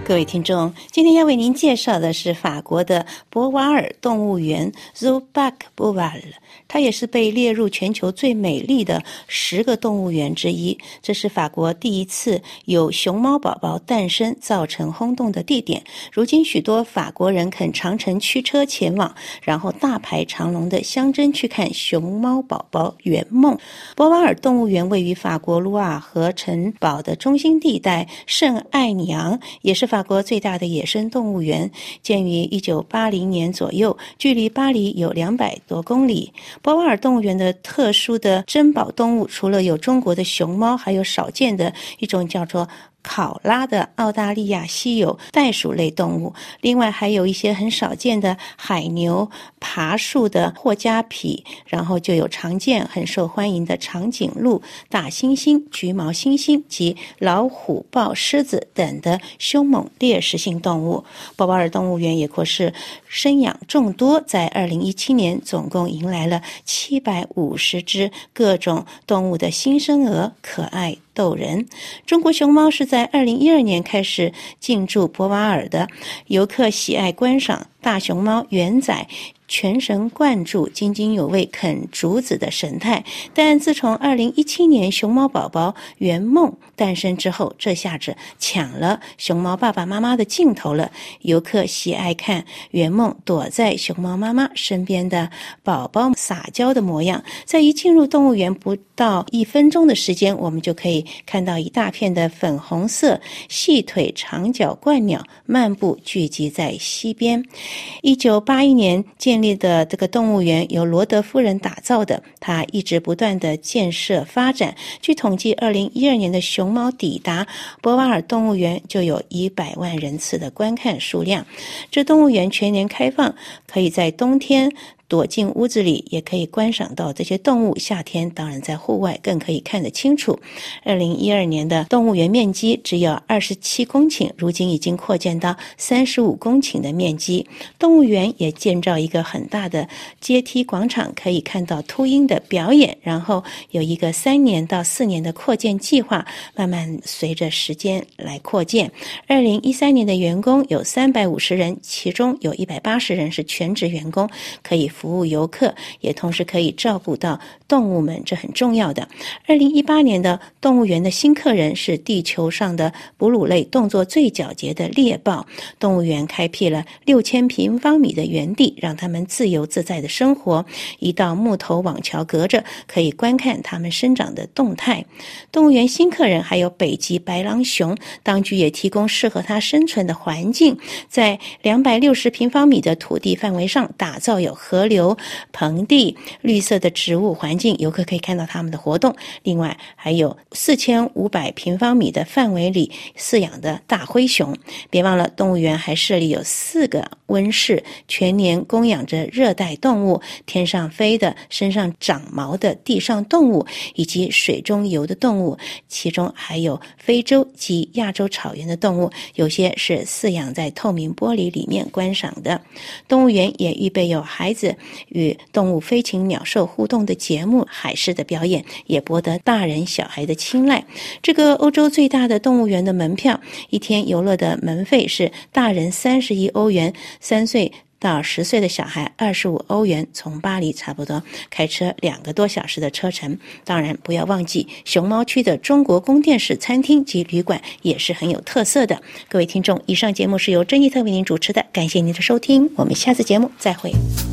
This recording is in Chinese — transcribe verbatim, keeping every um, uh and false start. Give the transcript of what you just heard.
各位听众，今天要为您介绍的是法国的博瓦尔动物园 Zoo Parc Beauval， 它也是被列入全球最美丽的十个动物园之一。这是法国第一次有熊猫宝宝诞生造成轰动的地点。如今许多法国人肯长程驱车前往，然后大排长龙的乡镇去看熊猫宝宝圆梦。博瓦尔动物园位于法国卢瓦河城堡的中心地带，圣艾尼昂也是法国最大的野生动物园，建于一九八零年左右，距离巴黎有两百多公里。博瓦尔动物园的特殊的珍宝动物，除了有中国的熊猫，还有少见的一种叫做考拉的澳大利亚稀有袋鼠类动物，另外还有一些很少见的海牛、爬树的霍加匹，然后就有常见很受欢迎的长颈鹿、大猩猩、橘毛猩猩及老虎、豹、狮子等的凶猛猎食性动物。博瓦尔动物园也可是生养众多，在二零一七年总共迎来了七百五十只各种动物的新生儿，可爱逗人。中国熊猫是在二零一二年开始进驻博瓦尔的，游客喜爱观赏大熊猫元仔全神贯注、津津有味啃竹子的神态。但自从二零一七年熊猫宝宝圆梦诞生之后，这下子抢了熊猫爸爸妈妈的镜头了。游客喜爱看圆梦躲在熊猫妈妈身边的宝宝撒娇的模样。在一进入动物园不到一分钟的时间，我们就可以看到一大片的粉红色细腿长脚鹳鸟漫步聚集在溪边。一九八一年建立的这个动物园由罗德夫人打造的，它一直不断的建设发展。据统计，二零一二年的熊猫抵达博瓦尔动物园就有一百万人次的观看数量。这动物园全年开放，可以在冬天躲进屋子里也可以观赏到这些动物，夏天当然在户外更可以看得清楚。二零一二年的动物园面积只有二十七公顷，如今已经扩建到三十五公顷的面积。动物园也建造一个很大的阶梯广场，可以看到秃鹰的表演，然后有一个三年到四年的扩建计划，慢慢随着时间来扩建。二零一三年的员工有三百五十人，其中有一百八十人是全职员工，可以服务游客，也同时可以照顾到动物们，这很重要的。二零一八年的动物园的新客人是地球上的哺乳类动作最矫捷的猎豹。动物园开辟了六千平方米的园地，让他们自由自在的生活。一道木头网桥隔着，可以观看它们生长的动态。动物园新客人还有北极白狼熊，当局也提供适合它生存的环境，在两百六十平方米的土地范围上打造有河流、盆地、绿色的植物环境，游客可以看到他们的活动。另外还有四千五百平方米的范围里饲养的大灰熊。别忘了，动物园还设立有四个温室，全年供养着热带动物、天上飞的、身上长毛的地上动物以及水中游的动物，其中还有非洲及亚洲草原的动物，有些是饲养在透明玻璃里面观赏的。动物园也预备有孩子与动物飞禽鸟兽互动的节目，海狮的表演也博得大人小孩的青睐。这个欧洲最大的动物园的门票，一天游乐的门费是大人三十一欧元，三岁到十岁的小孩二十五欧元，从巴黎差不多开车两个多小时的车程。当然不要忘记熊猫区的中国宫殿式餐厅及旅馆也是很有特色的。各位听众，以上节目是由珍妮特为您主持的，感谢您的收听，我们下次节目再会。